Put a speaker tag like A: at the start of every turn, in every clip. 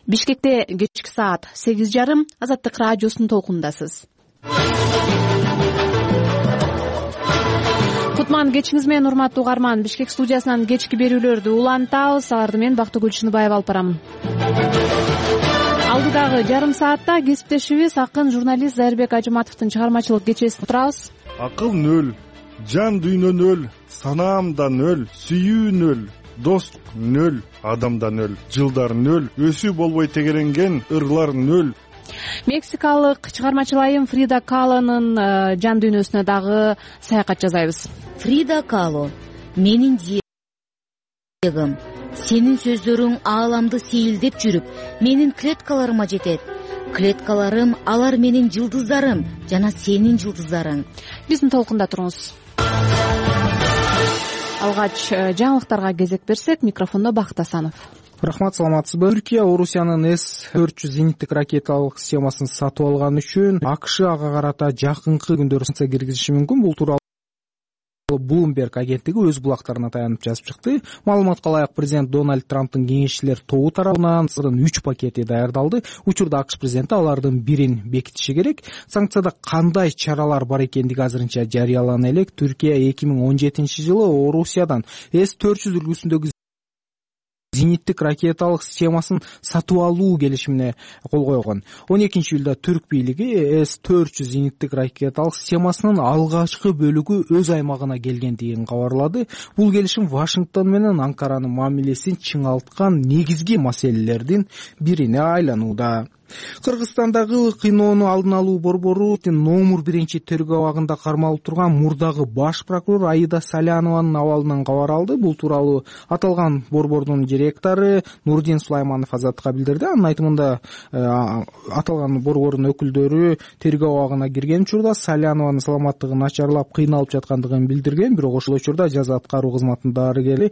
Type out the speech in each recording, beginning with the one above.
A: Бишкекте кечки саат 8:30 Азаттык радиосунун толкунундасыз. Кутман кечиңиз менен урматтуу угарман. Бишкек студиясынан кечки берүүлөрдү улантабыз. Аларды мен Бактыгүл Чыныбаева алып барам. Алдыдагы жарым саатта кесиптешибиз акын журналист Зайырбек Ажыматовдун чыгармачылык кечесин турабыз.
B: Акыл нөл, жан дүйнө нөл, санаам да нөл, сүйүү нөл, достук нөл, адамда нөл, жылдар нөл, өсүү болбой тегеренген ырлар нөл.
A: Мексикалык чыгармачыл айым Фрида Калонун жан дүйнөсүнө дагы саякат жасайбыз.
C: Фрида Кало, менин диегим, сенин сөздөрүң ааламды сейилдеп жүрүп, менин клеткаларыма жетет. Клеткаларым алар менин жылдыздарым жана сенин жылдыздарың.
A: Биздин толкунда туруңуз. Алгач жаңылыктарга кезек берсек, микрофондо Бакыт Асанов.
D: Рахмат, саламатсызбы? Түркия Орусиянын С-400 зениттик ракеталык системасын сатып алган үчүн АКШ ага карата жакынкы күндөрү санкция киргизиши мүмкүн. Бул тууралуу Bloomberg агенттиги өз булактарына таянып жазып чыкты. Маалыматка ылайык, президент Дональд Трамптын кеңешчилер тобу тарабынан 3 пакети даярдалды. Учурда АКШ президенти алардын бирин бекитиши керек. Санкцияда кандай чаралар бар экендиги азырынча жарыялана элек. Түркия 2017-жылы Орусиядан С-400 үлгүсүндөгү зениттик ракеталык системасын сатып алуу келишимине кол койгон. 12-июлда түрк бийлиги С-400 зениттик ракеталык системасынын алгачкы бөлүгү өз аймагына келгендигин кабарлады. Бул келишим Вашингтон менен Анкаранын мамилесин чыңалткан негизги маселелердин бирине айланууда. Кыргызстандагы кыйноону алдын алуу борбору номер 1 тергөө абагында кармалып турган мурдагы баш прокурор Аида Салянованын абалынан кабар алды. Бул тууралуу аталган борбордун директору Нурдин Сулайманов Азаттыкка билдирди. Анын айтымында аталган борбордун өкүлдөрү тергөө абагына кирген учурда Салянованын саламаттыгы начарлап кыйналып жаткандыгын билдирген. Бирок ошол учурда жаза аткаруу кызматынын дарыгери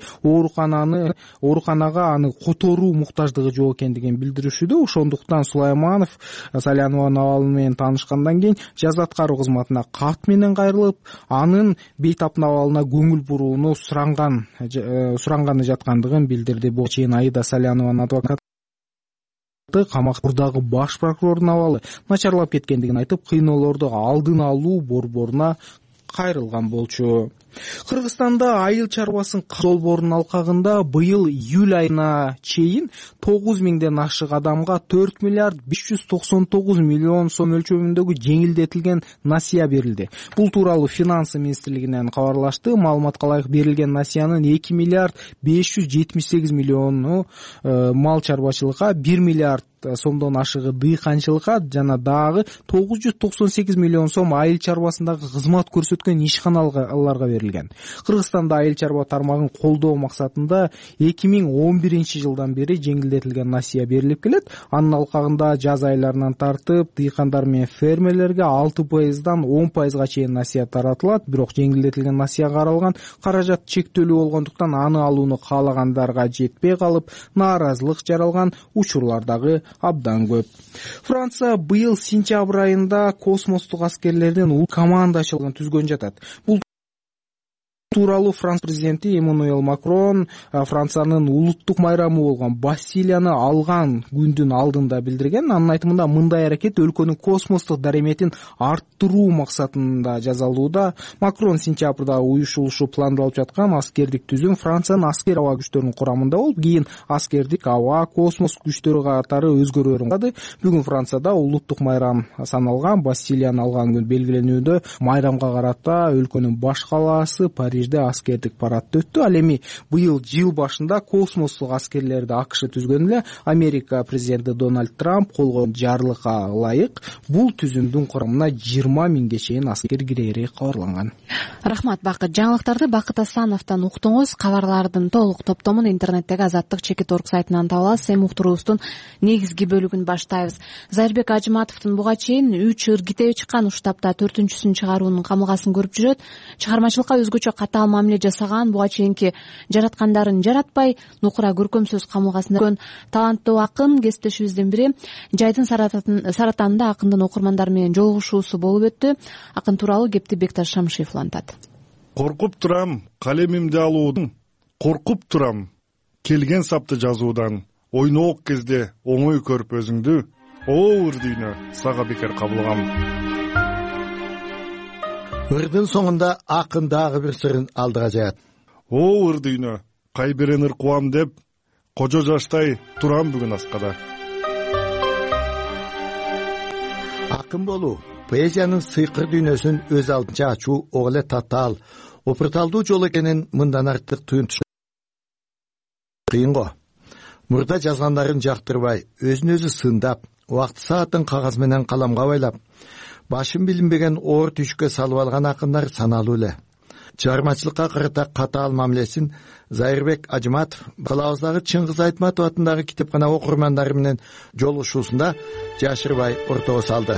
D: ооруканага аны которуу муктаждыгы жок экендигин билдиришүүдө. Ошондуктан Сулайманов Салянованын абалы менен таанышкандан кийин жаза аткаруу кызматына кат менен кайрылып, анын бейтаптын абалына көңүл бурууну суранганы жаткандыгын билдирди. Бул чейин Аида Салянованын адвокаты камактагы баш прокурордун абалы начарлап кеткендигин айтып, кыйноолорду алдын алуу борборуна кайрылган болчу. Кыргызстанда айыл чарбасын долбоорунун алкагында быйыл июль айына чейин 9000ден ашык адамга 4 миллиард 599 миллион сом өлчөмүндөгү жеңилдетилген насыя берилди. Бул тууралуу Финансы министрлигинен кабарлашты. Маалыматка ылайык, берилген насыянын 2 миллиард 578 миллиону мал чарбачылыкка, 1 миллиард сомдон ашыгы дыйканчылыкка жана дагы 998 миллион сом айыл чарбасындагы кызмат көрсөткөн ишканаларга берилген. Кыргызстанда айыл чарба тармагын колдоо максатында 2011-жылдан бери жеңилдетилген насыя берилип келет. Анын алкагында жаз айларынан тартып дыйкандар менен фермерлерге 6%дан 10%га чейин насыя таратылат. Бирок жеңилдетилген насыяга каралган каражат чектөлүү болгондуктан аны алууну каалагандарга жетпей калып, нааразылык жаралган учурлар дагы абдан көп. Франция быйыл сентябрь айында космостук аскерлердин командачылыгын түзгөн жатат. Бул тууралуу Франц президенти Эммануэль Макрон Франциянын улуттук майрамы болгон Бастилияны алган күндүн алдында билдирген. Анын айтымында мындай аракет өлкөнүн космостук дареметин арттыруу максатында жасалууда. Макрон сентябрда уюшулушу пландалып жаткан аскердик түзүм Франциянын аскер аба күчтөрүнүн курамында болуп, кийин аскердик аба космос күчтөрү катары өзгөрүүрүн кылды. Бүгүн Францияда улуттук майрам саналган Бастилияны алган күн белгиленүүдө. Майрамга карата өлкөнүн баш калаасы Париж аскердик парад өттү. Ал эми быйыл жыл башында космостук аскерлерди АКШ түзгөн эле. Америка президенти Дональд Трамп кол койгон жарлыкка ылайык бул түзүмдүн курамына 20 миңге чейин аскер кирери кабарланган.
A: Рахмат, Бакыт. Жаңылыктарды Бакыт Асановдон уктуңуз. Кабарлардын толук топтомун интернеттеги Азаттык.org сайтынан таба аласыз. Эми уктуруубуздун негизги бөлүгүн баштайбыз. Зайырбек Ажыматовдун буга чейин 3 ыр китеби чыккан. Уштапта 4-сүн чыгаруунун камылгасын көрүп жүрөт. Чыгармачылыкка өзгөчө катаал мамиле жасаган, буга чейинки жараткандарын жаратпай, нукура көркөм сөз камылгасында көргөн таланттуу акын кесиптешибиздин бири Жайдын Саратанында акындын окурмандар менен жолугушуусу болуп өттү. Акын тууралуу кепти Бекташ Шамшиев улантат.
B: Коркуп турам калемимди алуудан, коркуп турам келген сапты жазуудан. ойноок кезде оңой көрүп өзүңдү, ыр дүйнө сага бекер кабылгам.
E: Ырдын соңунда акын дагы бир сырын алдыга жаят.
B: Ыр дүйнө, кайбирен ыркуам деп, кожо жаштай турам бүгүн аскада.
E: Акын болуу поэзиянын сыйкыр дүйнөсүн өз алдынча ачуу ого эле татаал, опурталдуу жол экенин мындан артык туюнтуш кыйын го. Мурда жазгандарын жактырбай, өзүн өзү сындап, убакыт саатын кагаз менен каламга байлап, башын билинбеген оор түшкө салып алган акындар саналуу эле. Чыгармачылыкка карата катаал мамилесин Зайырбек Ажыматов калабыздагы Чыңгыз Айтматов атындагы китепкана окурмандары менен жолугушуусунда жашырбай ортого салды.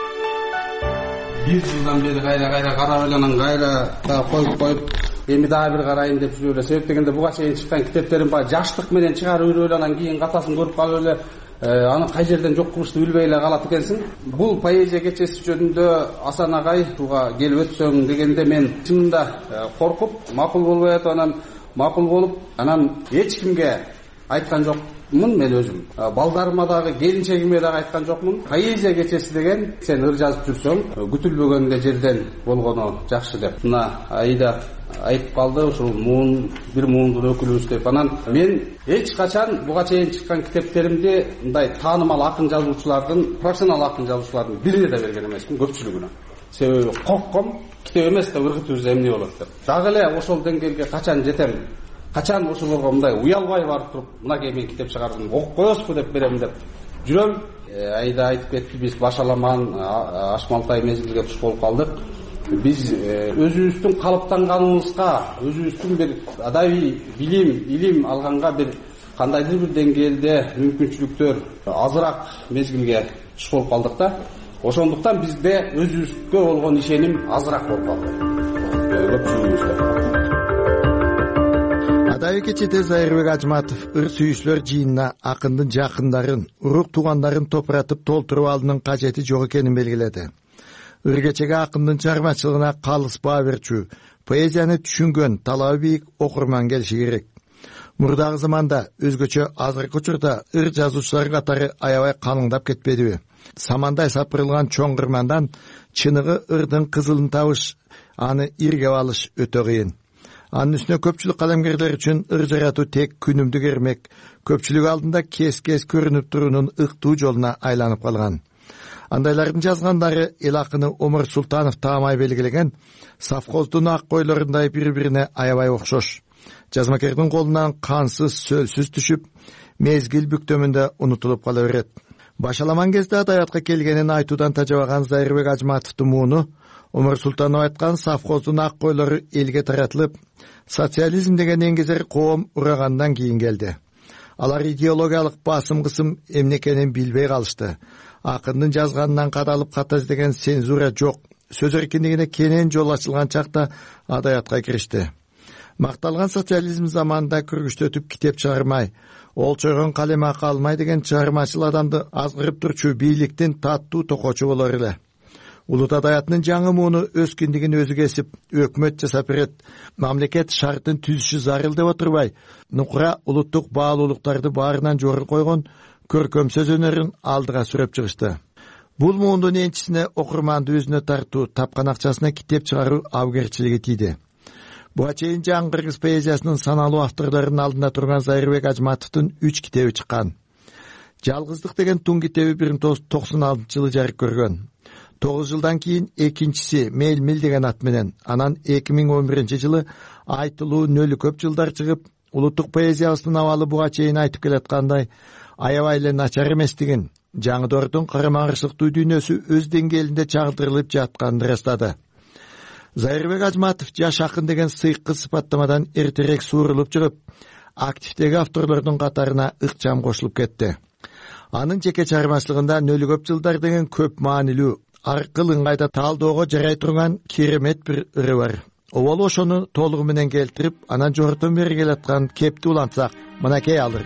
F: Бир жылдан бери кайра карап эле кайра коюп эми дагы бир карайын деп жүрүп эле. Себеп дегенде буга чейин чыккан китептерим бар жаштык менен чыгарып жүрүп эле анан кийин катасын көрүп калып эле аны кай жерден жок кылышты билбей эле калат экенсиң. Бул поэзия кечеси жөнүндө Асан агай туга келип өтсөң дегенде мен чынында коркуп, макул болбой атып, анан макул болуп, анан эч кимге айткан жокмун мен өзүм. Балдарыма дагы, келинчегиме дагы айткан жокмун. Поэзия кечеси деген сен ыр жазып жүрсөң, күтүлбөгөн жерден болгону жакшы деп. Мына Аида айтып калды, ушул бир муундун өкүлүбүз деп. Анан мен эч качан буга чейин чыккан китептеримди мындай таанымал акын жазуучулардын, профессионал акын жазуучулардын бирине да берген эмесмин, көпчүлүгүнө. Себеби коркком, китеп эмес да ыргытыбыз эмне болот деп. Дагы эле ошол деңгээлге качан жетем, качан ошолорго мындай уялбай барып туруп, мынакей мен китеп чыгардым, окуп коесузбу деп берем деп жүрөм. Айда айтып кетти, биз Башаламан, Ашмалтай мезгилге туш болуп калдык. Биз өзүбүздүн калыптанганыбызга, өзүбүздүн бир адабий илим алганга бир кандайдыр бир деңгээлде мүмкүнчүлүктөр азыраак мезгилге туш болуп калдык да. Ошондуктан бизде өзүбүзгө болгон ишеним азыраак болуп калды.
E: Адайы кечеде Зайырбек Ажыматов ыр сүйүүчүлөр жыйынына акындын жакындарын, урук туугандарын топуратып толтуруп алуунун кажети жок экенин белгиледи. Ыр кечеге акындын чыгармачылыгына калыс баа берчү, поэзияны түшүнгөн, талабы бийик окурман келиши керек. Мурдагы заманда өзгөчө азыркы учурда ыр жазуучулар катары аябай калыңдап кетпедиби? Самандай сапырылган чоң кырмандан чыныгы ырдын кызылын табыш, аны иргеп алыш өтө кыйын. Анын үстүнө көпчүлүк калемгерлер үчүн ыр жаратуу тек күнүмдүк эрмек, көпчүлүк алдында кес-кес көрүнүп туруунун ыктуу жолуна айланып калган. Андайлардын жазгандары эл акыны Омар Султанов таамай белгилеген совхоздун ак койлорундай бири-бирине аябай окшош. Жазмакердин колунан кансыз, сөлсүз түшүп, мезгил бүктөмүндө унутулуп кала берет. Башаламан кезде адабиятка келгенин айтуудан тажабаган Зайырбек Ажыматовдун мууну Омар Султанов айткан совхоздун ак койлору элге таратылып, социализм деген эңгезер коом урагандан кийин келди. Алар идеологиялык басым кысым эмне экенин билбей калышты. Акындын жазганынан кадалып ката издеген цензура жок, сөз эркиндигине кенен жол ачылган чакта адабиятка киришти. Макталган социализм заманында күргүчтөтүп китеп чыгармай, олчойгон калем акы алмай деген чыгармачыл адамды азгырып турчу бийликтин таттуу токочу болор эле. Улут адабиятынын жаңы мууну өз киндигин өзү кесип, өкмөт жасап берет, мамлекет шартын түзүшү зарыл деп отурбай, нукура улуттук баалуулуктарды баарынан жогору койгон көркөм сөз өнөрүн алдыга сүрөп чыгышты. Бул муундун энчисине окурманды өзүнө тартуу, тапкан акчасына китеп чыгаруу абгерчилиги тийди. Буга чейин жаңы кыргыз поэзиясынын саналуу авторлорунун алдында турган Зайырбек Ажыматовдун 3 китеби чыккан. Жалгыздык деген тун китеби 1996-жылы жарык көргөн. 9 жылдан кийин экинчиси Мел-мил деген ат менен, анан 2011-жылы Айтылуу нөлү көп жылдар чыгып, улуттук поэзиябыздын абалы буга чейин айтып келаткандай аябай эле начар эместигин, жаңы карама-каршылыктуу дүйнөсү өз деңгээлинде чагылдырылып жатканын ырастады. Зайырбек Ажыматов жаш акын деген сыйкы сыпаттамадан эртерээк суурулуп чыгып, активдеги авторлордун катарына ыкчам кошулуп кетти. Анын жеке чыгармачылыгында нөлү көп жылдар деген көп маанилүү, аркыл ыңгайда таалоого жарай турган керемет бир ыры бар. Обол ошону толугу менен келтирип, анан жортон бери келаткан кепти улантсак, мынакей алыр.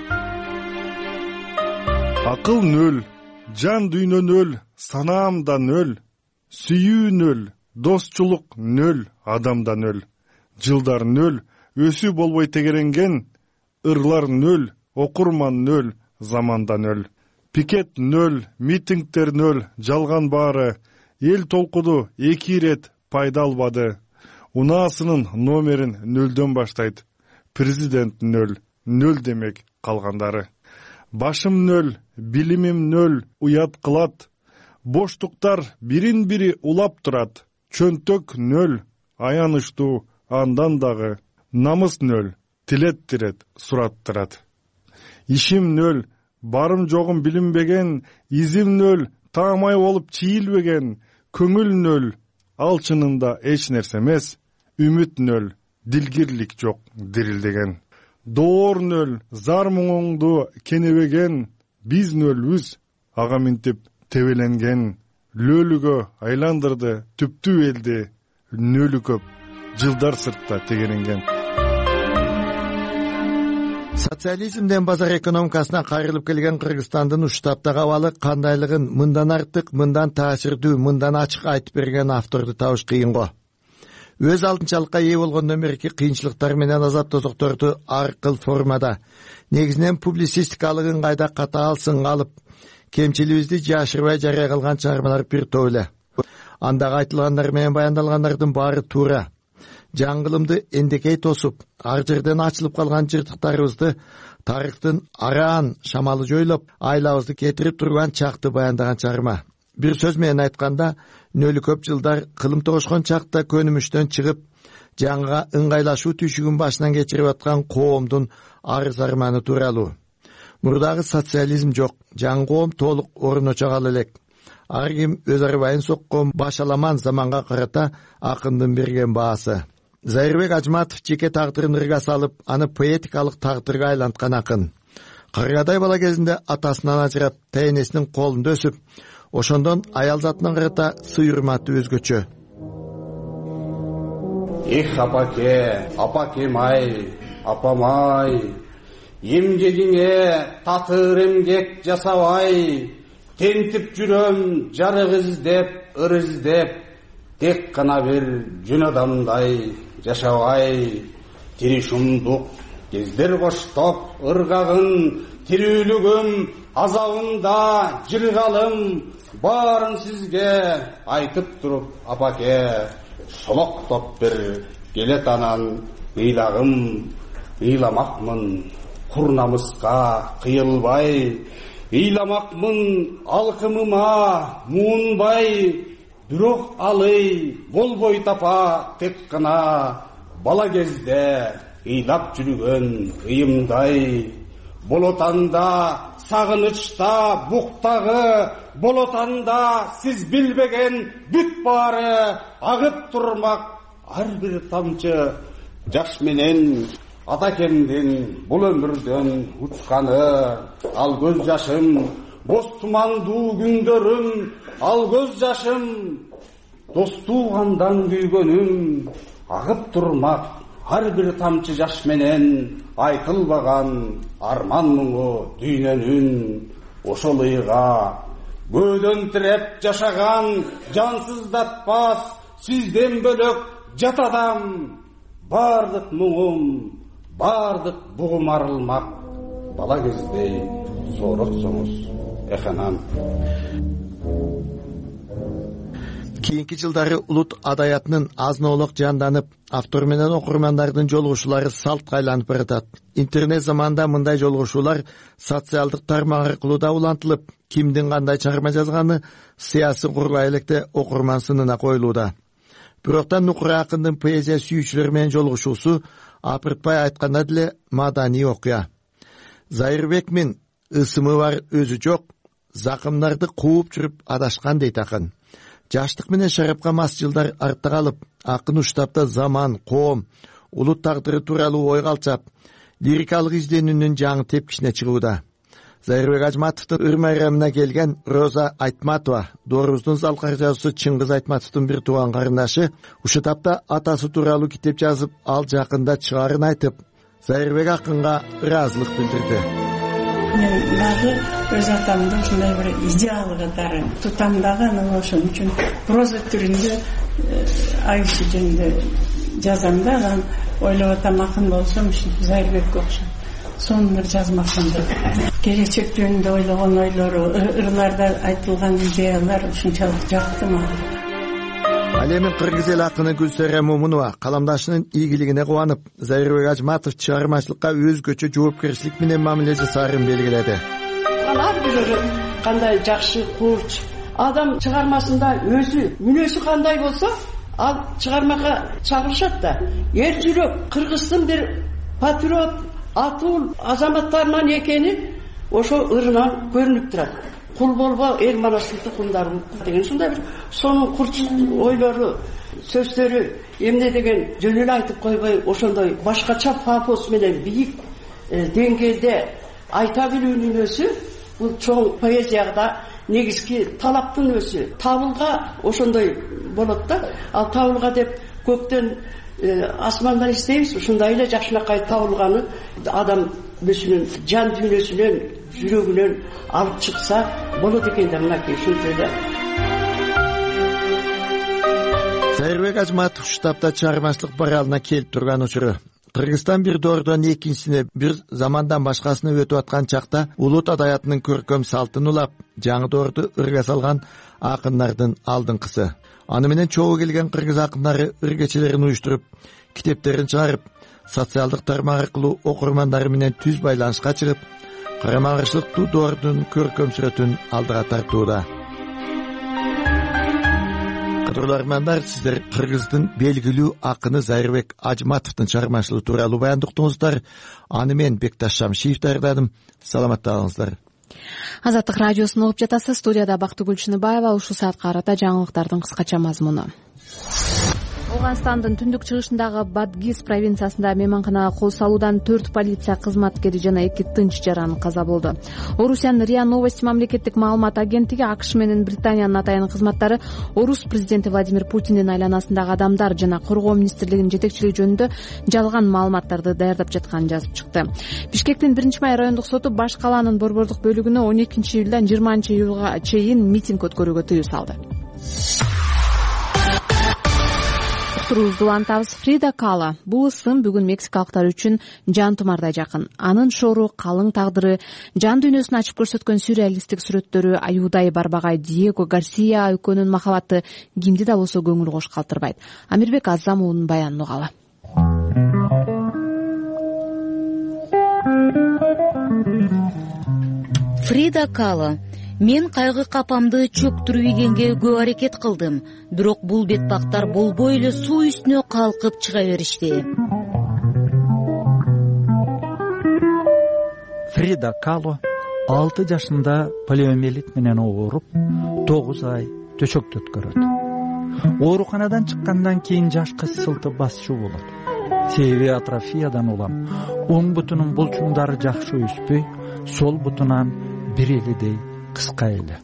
B: Акыл нөл, жан дүйнө нөл, санаамда нөл, сүйүү нөл, достчулук нөл, адамда нөл, жылдар нөл, өсүү болбой тегеренген, ырлар нөл, окурман нөл, заманда нөл. Пикет нөл, митингдер нөл, жалган баары. Эл толкуду 2 ирет пайда албады. Унаасынын номерин нөлдөн баштайт. Президент нөл, нөл демек калгандары. Башым нөл, билимим нөл, уят кылат. Боштуктар бирин бири улап турат. Чөнтөк нөл, аянычтуу андан дагы. Намыс нөл, тилеттирет, сураттырат. Ишим нөл, барым жогум билинбеген. Изим нөл, таамай болуп чийилбеген. Көңүл нөл, ал чынында эч нерсе эмес. Үмүт нөл, дилгирлик жок дирилдеген. Доор нөл, зар муңуңду кенебеген. Биз нөлбүз, ага минтип тебеленген. Лөлүгө айландырды түптүү элди. Нөлү көп, жылдар сыртта тегеренген.
E: Социализмден базар экономикасына кайрылып келген Кыргызстандын уштаптагы абалы кандайлыгын мындан артык, мындан таасирдүү, мындан ачык айтып берген авторду табыш кыйын го. Өз алтынчалыкка ээ болгондон берки кыйынчылыктар менен азап тозокторду ар кыл формада, негизинен публицистикалыгын кайда катаалсын алып, кемчилибизди жашырбай жарыя кылган чыгармалар бир топ эле. Андагы айтылгандар менен баяндалгандардын баары туура. Жаңгылымды эндекей тосуп, ар жерден ачылып калган жыртыктарыбызды тарыхтын араан шамалы жойлоп, айлабызды кетирип турган чакты баяндаган чыгарма. Бир сөз менен айтканда, нөлү көп жылдар кылым тогошкон чакта көнүмүштөн чыгып, жаңга ыңгайлашуу түйшүгүн башынан кечирип аткан коомдун арыз арманы тууралуу. Мурдагы социализм жок, жаңы коом толук орночо кала элек. Ар ким өз арбайын соккон башаламан заманга карата акындын берген баасы. Зайырбек Ажматов жеке тагдырын ырга салып, аны поэтикалык тагдырга айланткан акын. Кыргыздай бала кезинде атасынан ажырап, тайнесинин колунда өсүп, ошондон аял затынан карата сый урматы өзгөчө.
F: Эх, апакем-ай, апам-ай, эмгегиңе татыр эмгек жасабай, тентип жүрөм жарык издеп, ыр издеп, тек гана бир жөн адамдай жашабай. Тири шумдук кездер коштоп ыргагын, тирүүлүгүм азабында жыргалым, баарын сизге айтып туруп апаке, солоктоп бир келет анан ыйлагым, ыйламакмын кур намыска кыйылбай, ыйламакмын алкымыма муунбай, бирок алый болбой тапа тек гана бала кезде ыйлап жүргөн ыйымдай. Болотанда сагынычта буктагы, болотанда сиз билбеген бүт баары агып турмак ар бир тамчы жаш менен. Атакемдин бул өмүрдөн учканы, ал көз жашым боз тумандуу күндөрүм, ал көз жашым достугандан күйгөнүм, агып турмак ар бир тамчы жаш менен. Айтылбаган арман муңу дүйнөнүн, ошол ыйга көөдөн тиреп жашаган жансыздатпас сизден бөлөк жат адам. Бардык муңум, бардык бугум арылмак, бала кездей сооротсоңуз эханан.
E: Кийинки жылдары улут адаятынын азноолук жанданып, автор менен окурмандардын жолугушуулары салтка айланып баратат. Интернет заманында мындай жолугушуулар социалдык тармак аркылуу да улантылып, кимдин кандай чыгарма жазганы сыясы кургай электе окурман сынына коюлууда. Бирок Нукура акындын поэзия сүйүүчүлөр менен жолугушуусу апыртпай айтканда деле маданий окуя. Зайырбекмин, ысымы бар өзү жок, закымдарды кууп жүрүп адашкан дейт акын. Жаштык менен шарапка мас жылдар артта калып, акын уштапта заман, коом, улут тагдыры тууралуу ой калчап, лирикалык изденүүнүн жаңы тепкичине чыгууда. Зайырбек Ажматовдун ыр майрамына келген Роза Айтматова, Доорубуздун залкар жазуусу Чыңгыз Айтматовдун бир тууган карындашы, ушул тапта атасы тууралуу китеп жазып, ал жакында чыгарын айтып, Зайырбек акынга ыраазылык билдирди.
G: Мен дагы өз атамдын ушундай бир идеалыгы тутам дагы, ошон үчүн проза түрүндө айшы жөнүндө жазам да, ойлоп атам акын болсом Зайырбекке окшойт. сонун ыр жазмакчымды. Келечек жөнүндө ойлогон ойлору, ырларда айтылган идеялар ушунчалык жакты мага.
E: Ал эми кыргыз эл акыны Гүлсара Момунова каламдашынын ийгилигине кубанып, Зайырбек Ажматов чыгармачылыкка өзгөчө жоопкерчилик менен мамиле жасаарын белгиледи.
H: Ар бирөө кандай жакшы курч адам чыгармасында өзү мүнөзү кандай болсо, ал чыгармага чагырышат да. Эл жүрөк Кыргыздын бир патриот, атыл азаматтарынан экени ошо ырынан көрүнүп турат. Кул болбо эл манастын тукумдары деген ушундай бир сонун курч ойлору, сөздөрү эмне деген жөн эле айтып койбой, ошондой башкача пафос менен бийик деңгээлде айта билүүнүн өзү бул чоң поэзияда негизги талаптын өзү. Табылга ошондой болот да. Ал табылга деп көктөн асмандан издейбиз, ушундай эле жакшынакай табылганы адам өзүнүн жан дүйнөсүнөн, жүрөгүнөн алып чыкса болот экен да, мынакей ушунча эле.
E: Зайырбек Ажматов штабта чыгармачылык баралына келип турган учуру. Кыргызстан бир доордон экинчисине, бир замандан башкасына өтүп аткан чакта улут адаятынын көркөм салтын улап, жаңы доорду ырга салган акындардын алдыңкысы. Аны менен чогуу келген кыргыз акындары ыргечелерин уюштуруп, китептерин чыгарып, социалдык тармак аркылуу окурмандары менен түз байланышка чыгып, карама-каршылыктуу доордун көркөм сүрөтүн алдыга тартууда. Кадрлармандар, сиздер Кыргыздын белгилүү акыны Зайырбек Ажматовдун чыгармачылыгы тууралуу баяндыктыңыздар. Аны мен Бекташ Шамшиев даярдадым. Саламатта калыңыздар.
A: Азаттык радиосун угуп жатасыз. Студияда Бактыгүл Чыныбаева. Ушул саатка карата жаңылыктардын кыскача мазмуну. Афганстандын түндүк чыгышындагы Бадгиз провинциясында мейманканага кол салуудан 4 полиция кызматкери жана 2 тынч жаран каза болду. Орусиянын РИА Новости мамлекеттик маалымат агенттиги АКШ менен Британиянын атайын кызматтары Орус президенти Владимир Путиндин айланасындагы адамдар жана коргоо министрлигинин жетекчилиги жөнүндө жалган маалыматтарды даярдап жатканын жазып чыкты. Бишкектин 1-май райондук соту баш калаанын борбордук бөлүгүнө 12-июлдан 20-июлга чейин митинг өткөрүүгө тыюу салды. Турузду улантабыз. Фрида Кало бул ысым бүгүн мексикалыктар үчүн жан тумардай жакын. Анын шору, калың тагдыры, жан дүйнөсүн ачып көрсөткөн сюрреалисттик сүрөттөрү, аюудай барбагай Диего Гарсия өкөнүн махабаты кимди да болсо көңүл кош калтырбайт. Амирбек Азам уулунун баянын угалы.
C: Фрида Кало: мен кайгы капамды чөктүрүп ийгенге көп аракет кылдым, бирок бул бетбактар болбой эле суу үстүнө калкып чыга беришти.
I: Фрида Кало 6 жашында полиомиелит менен ооруп, 9 ай төшөктө өткөрөт. Ооруканадан чыккандан кийин жаш кысылты басчу болот. Себеби атрофиядан улам. Оң бутунун булчуңдары жакшы өспөй, сол бутунан бир элидей кыска эле.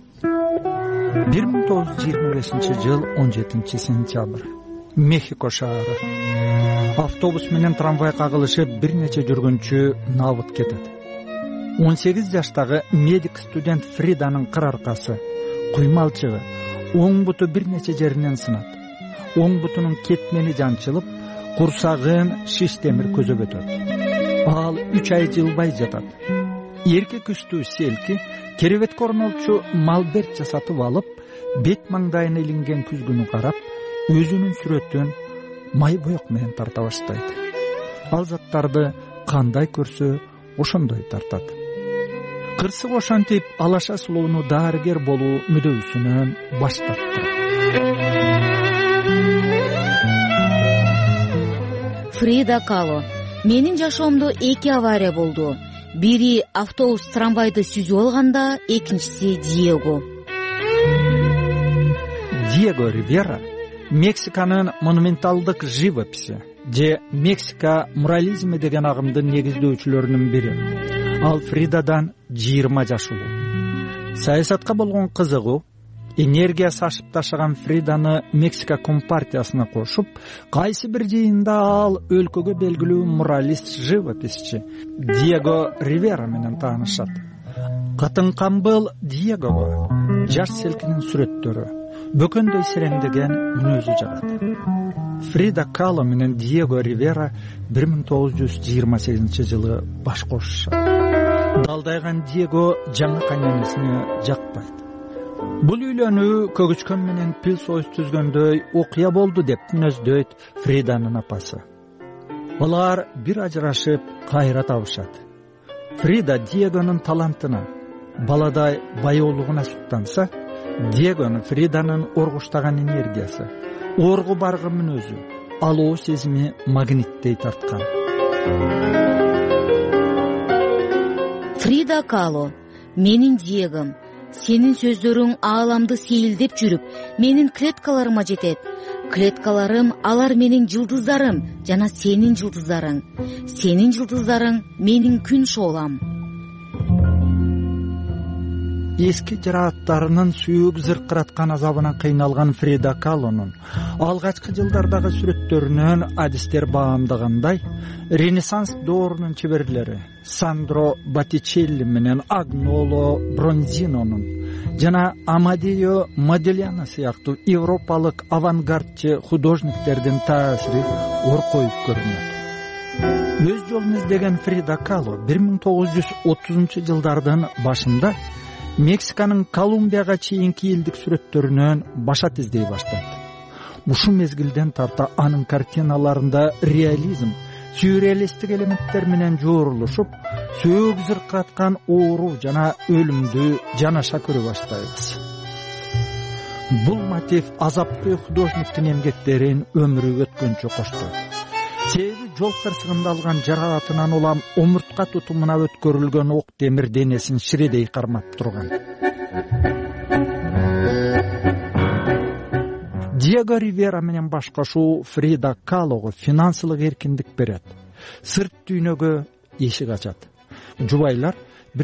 I: 1925-жыл 17-сентябрь. Мехико шаары. Автобус менен трамвай кагылышып, бир нече жүргүнчү набыт кетет. 18 жаштагы медик студент Фриданын кыр аркасы, куймалчыгы, оң буту бир нече жеринен сынат. Оң бутунун кетмени жанчылып, курсагын шиш темир көзөп өтөт. Ал 3 ай жылбай жатат. Эрке күстүү селки керебетке орнолчу малберт жасатып алып, бет маңдайына илинген күзгүнү карап, өзүнүн сүрөтүн май боек менен тарта баштайт. Ал заттарды кандай көрсө, ошондой тартат. Кырсык ошентип алаша сулууну дарыгер болуу мүдөөсүнөн баш тартты.
C: Фрида Кало: менин жашоомдо 2 авария болду. Бири автобус трамвайды сүзүп алганда, экинчиси Диего.
I: Диего Ривера Мексиканын монументалдык живописи же Мексика мурализми деген агымдын негиздөөчүлөрүнүн бири. Ал Фридадан 20 жаш улуу. Саясатка болгон кызыгуу, энергиясы ашып ташыган Фриданы Мексика компартиясына кошуп, кайсы бир жыйында ал өлкөгө белгилүү муралист живописчи Диего Ривера менен таанышат. Кытынкамбыл Диегого жаш селкинин сүрөттөрү, бөкөндөй сереңдеген мүнөзү жагат. Фрида Кало менен Диего Ривера 1928 жылы баш кошушат. Далдайган Диего жаңы кайненесине жакпайт. Бул үйлөнүү көгүчкөн менен пил союз түзгөндөй окуя болду деп мүнөздөйт Фриданын апасы. Алар бир ажырашып кайра табышат. Фрида Диегонун талантына, баладай баяулугуна суктанса, Диегонун Фриданын оргуштаган энергиясы, оргу баргы мүнөзү, алуу сезими магниттей тарткан.
C: Фрида Кало, менин Диегом, сенин сөздөрүң ааламды сейилдеп жүрүп, менин клеткаларыма жетет. Клеткаларым алар менин жылдыздарым жана сенин жылдыздарың. Сенин жылдыздарың менин күн шоолам.
I: Эски жарааттарынын сүйүк зыркыраткан азабынан кыйналган Фрида Калонун алгачкы жылдардагы сүрөттөрүнөн адистер баамдагандай, Ренессанс доорунун чеберлери Сандро Боттичелли менен Агноло Бронзинонун жана Амадео Модильяно сыяктуу европалык авангардчы художниктердин таасири оркоюп көрүнөт. Өз жолун издеген Фрида Кало 1930 жылдардын башында Мексиканын Колумбияга чейинки элдик сүрөттөрүнөн башат издей баштайт. Ушул мезгилден тарта анын картиналарында реализм, сюрреалисттик элементтер менен жоорулушуп, сөөк зыркыраткан оору жана өлүмдү жанаша көрө баштайбыз. Бул мотив азапты художниктин эмгектерин өмүрү өткөнчө коштойт. Себеби жол кырсыгында алган жараатынан улам омуртка тутумуна өткөрүлгөн ок темир денесин ширедей кармап турган. Диего Ривера менен башкашуу Фрида Калого финансылык эркиндик берет. Сырт дүйнөгө эшик ачат. Жубайлар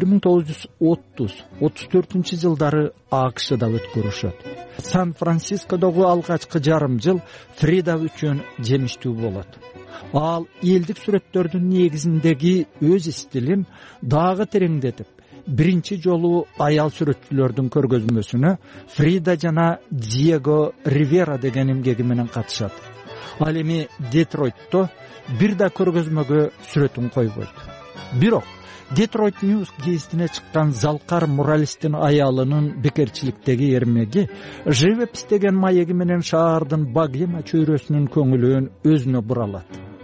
I: 1930-34 жылдары АКШда өткөрүшөт. Сан-Францискодогу алгачкы жарым жыл Фрида үчүн жемиштүү болот. Ал элдик сүрөттөрдүн негизиндеги өз стилин дагы тереңдетип, биринчи жолу аял сүрөтчүлөрдүн көргөзмөсүнө Фрида жана Диего Ривера деген эмгеги менен катышат. Ал эми Детройтто бир да көргөзмөгө сүрөтүн койбойт. Бирок Детройт Ньюс гезитине чыккан залкар муралисттин аялынын бекерчиликтеги эрмеги живопись деген маеги менен шаардын богема чөйрөсүнүн көңүлүн өзүнө буралат.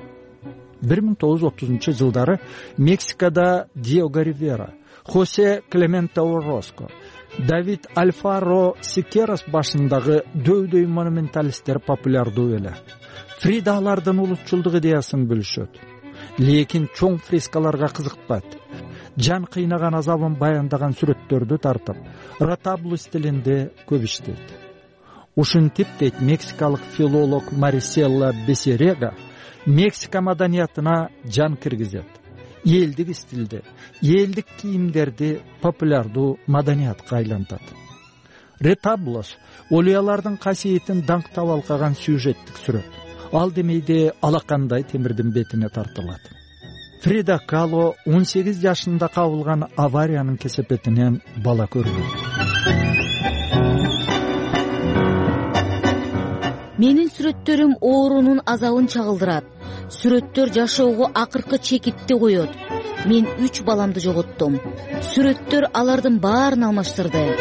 I: 1930 жылдары Мексикада Диего Ривера, Хосе Клементе Ороско, Давид Альфаро Сикерас башындагы дөйдөй монументалисттер популярдуу эле. Фрида алардын улутчулдук идеясын бөлүшөт. Лекин чоң фрескаларга кызыкпайт. Жан кыйнаган азабын баяндаган сүрөттөрдү тартып, ротабло стилинде көп иштейт. Ушинтип дейт мексикалык филолог Мариселла Бесерега, Мексика маданиятына жан киргизет. Элдик стилде, элдик кийимдерди популярдуу маданиятка айлантат. Ретаблос олуялардын касиетин даңктап алкаган сюжеттик сүрөт. Ал демейде алакандай темирдин бетине тартылат. Фрида Кало 18 жашында кабылган авариянын кесепетинен бала көргөн.
C: Менин сүрөттөрүм оорунун азабын чагылдырат. Сүрөттөр жашоого акыркы чекитти коет. Мен 3 баламды жоготтум. Сүрөттөр алардын баарын алмаштырды.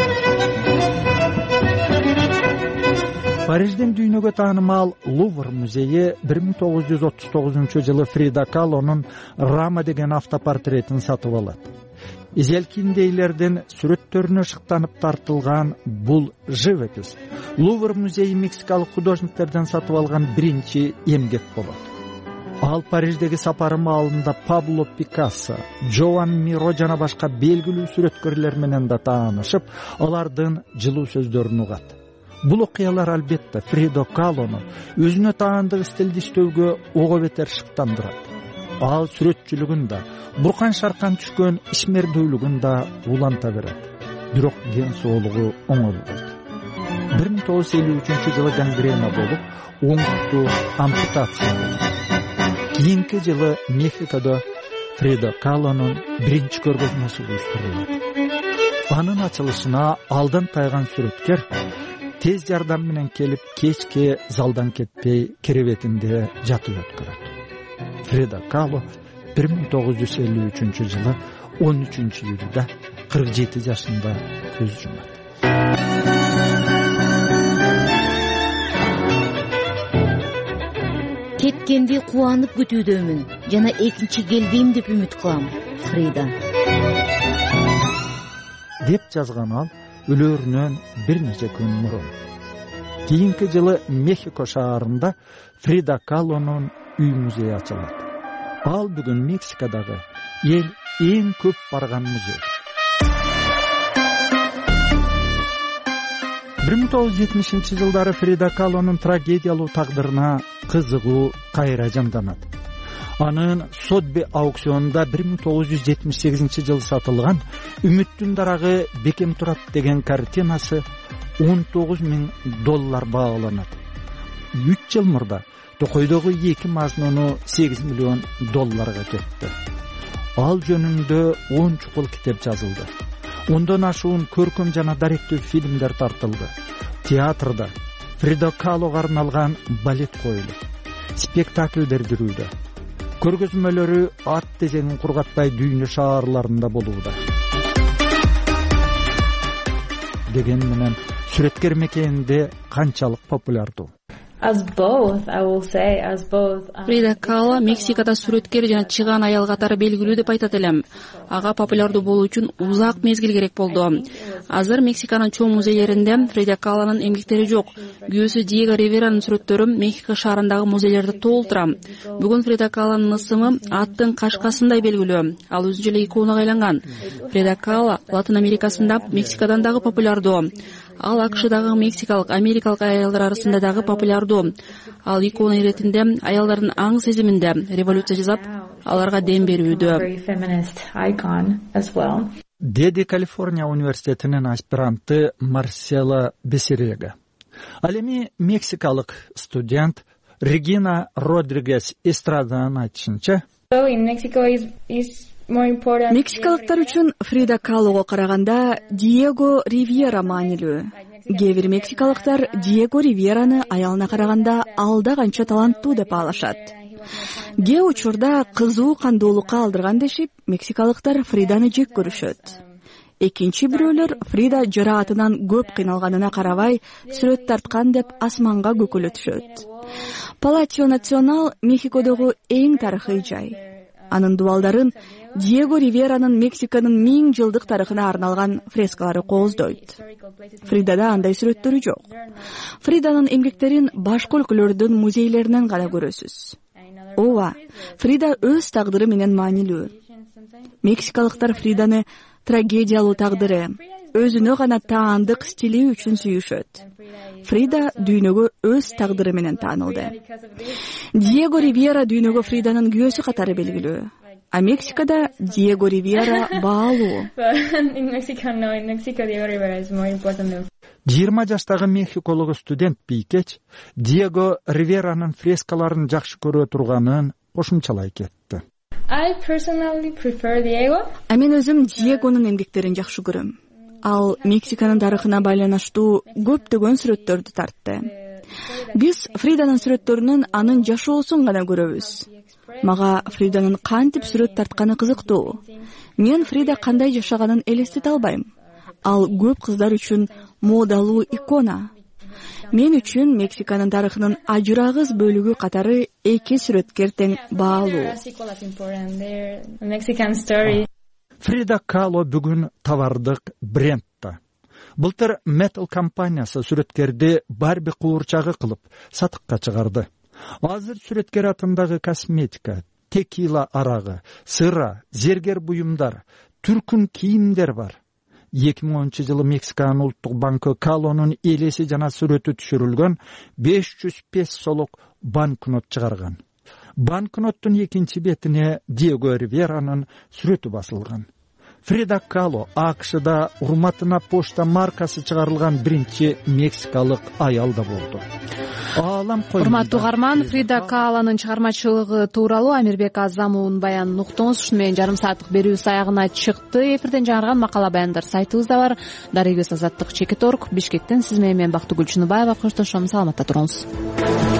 I: Париждин дүйнөгө таанымал Лувр музейи 1939 жылы Фрида Калонун Рама деген автопортретин сатып алат. Изелкиндейлердин сүрөттөрүнө шыктанып тартылган бул живопись Лувр музейи мексикалык художниктерден сатып алган биринчи эмгек болот. Ал Париждеги сапары маалында Пабло Пикассо, Жоан Миро жана башка белгилүү сүрөткөрлөр менен да таанышып, алардын жылуу сөздөрүн угат. Бул окуялар албетте Фрида Калону өзүнө таандык стилди иштөөгө ого бетер шыктандырат. Ал сүрөтчүлүгүн да, буркан шаркан түшкөн ишмердүүлүгүн да уланта берет. Бирок ден соолугу оңолбойт. 1953 жылы гангрена болуп, оңуктуу ампутация болду. Кийинки жылы Мехикодо Фрида Калонун биринчи көргөзмөсү уюштурулат. Анын ачылышына алдан тайган сүрөткер тез жардам менен келип кечке залдан кетпей керебетинде жатып өткөрөт. Фрида Кало 1953 жылы 13-июлда 47 жашында көз жумат.
C: Кеткенди кубанып күтүүдөмүн жана экинчи келбейм деп үмүт кылам. Фрида
I: деп жазган ал өлөрүнөн бир нече күн мурун. Кийинки жылы Мехико шаарында Фрида Калонун үй музейи ачылат. Ал бүгүн Мексикадагы эл эң көп барган музей. 1970 жылдары Фрида Калонун трагедиялуу тагдырына кызыгуу кайра жанданат. Анын Сотби аукционунда 1978 жылы сатылган «Үмүттүн дарагы бекем турат» деген картинасы $19,000 бааланат. 3 жыл мурда Токойдогу 2 мазмуну $8 миллион кетти. Ал жөнүндө 10 чукул китеп жазылды. Ондон ашуун көркөм жана даректүү фильмдер тартылды. Театрда Фрида Калого арналган балет коюлду. Спектакльдер жүрүүдө. Көргөзмөлөрү ат тезеңин кургатпай дүйнө шаарларында болууда. Деген менен сүрөткер мекенинде канчалык популярдуу?
J: Фрида Кало Мексикада сүрөткер жана чыган аял катары белгилүү деп айтат элем. Ага популярдуу болуу үчүн узак мезгил керек болду. Азыр Мексиканын чоң музейлеринде Фрида Калонун эмгектери жок. Күйөөсү Диего Риверанын сүрөттөрү Мехико шаарындагы музейлерде толтура. Бүгүн Фрида Калонун ысымы аттын кашкасындай белгилүү. Ал өзү эле иконага айланган. Фрида Кало Латын Америкасында, Мексикадан дагы популярдуу. Ал АКШдагы мексикалык, америкалык аялдар арасында дагы популярдуу. Ал икона иретинде аялдардын аң сезиминде революция жасап, аларга дем берүүдө.
I: Деди Калифорния университетинин аспиранты Марсела Бесерега. Ал эми мексикалык студент Регина Родригес Эстраданын айтышынча,
K: Мексикалыктар үчүн Фрида Калого караганда Диего Ривьера маанилүү. Кээ бир мексикалыктар Диего Ривьераны аялына караганда алда канча таланттуу деп баалашат. Кээ учурда кызуу кандуулукка алдырган дешип, мексикалыктар Фриданы жек көрүшөт. Экинчи бирөөлөр Фрида жараатынан көп кыйналганына карабай сүрөт тарткан деп асманга көкөлөтүшөт. Палатио Национал Мехикодогу эң тарыхый жай. Анын дубалдарын Диего Риверанын Мексиканын 1000 жылдык тарыхына арналган фрескалары кооздойт. Фридада андай сүрөттөрү жок. Фриданын эмгектерин башка өлкөлөрдүн музейлеринен гана көрөсүз. Ооба, Фрида өз тагдыры менен маанилүү. Мексикалыктар Фриданы трагедиялуу тагдыры, өзүнө гана таандык стили үчүн сүйүшөт. Фрида дүйнөгө өз тагдыры менен таанылды. Диего Ривьера дүйнөгө Фриданын күйөөсү катары белгилүү. А Мексикада Диего Ривьера баалуу.
I: 20 жаштагы мехиколог студент Пикеч Диего Риверанын фрескаларын жакшы көрө турганын кошумчалай кетти.
K: Мен өзүм Диегонун эмгектерин жакшы көрөм. Ал Мексиканын тарыхына байланыштуу көптөгөн сүрөттөрдү тартты. Биз Фриданын сүрөттөрүнөн анын жашоосун гана көрөбүз. Мага Фриданын кантип сүрөт тартканы кызыктуу. Мен Фрида кандай жашаганын элестете албайм. Ал көп кыздар үчүн модалуу икона. Мен үчүн Мексиканын тарыхынын ажырагыс бөлүгү катары эки сүрөткер тең баалуу.
I: Фрида Кало бүгүн товардык брендта. Былтыр Metal компаниясы сүрөткерди Барби куурчагы кылып сатыкка чыгарды. Азыр сүрөткер атындагы косметика, текила арагы, сыра, зергер буюмдар, түркүн кийимдер бар. 2010 жылы Мексиканын улуттук банкы Калонун элеси жана сүрөтү түшүрүлгөн 505 солок банкнот чыгарган. Банкноттун экинчи бетине Диего Риверанын сүрөтү басылган. Фрида Кало АКШда урматына почта маркасы чыгарылган биринчи мексикалык аял да болду.
A: урматтуу угарман, Фрида Кааланын чыгармачылыгы тууралуу Амирбек Азамовдун баянын уктуңуз. Ушуну менен жарым сааттык берүүбүз аягына чыкты. Эфирден жаңырган макала баяндар сайтыбызда бар. Дарыгөз Азаттык Чекит Орг, Бишкектен сиз менен мен Бактыгүл Чыныбаева коштошом. Саламатта туруңуз.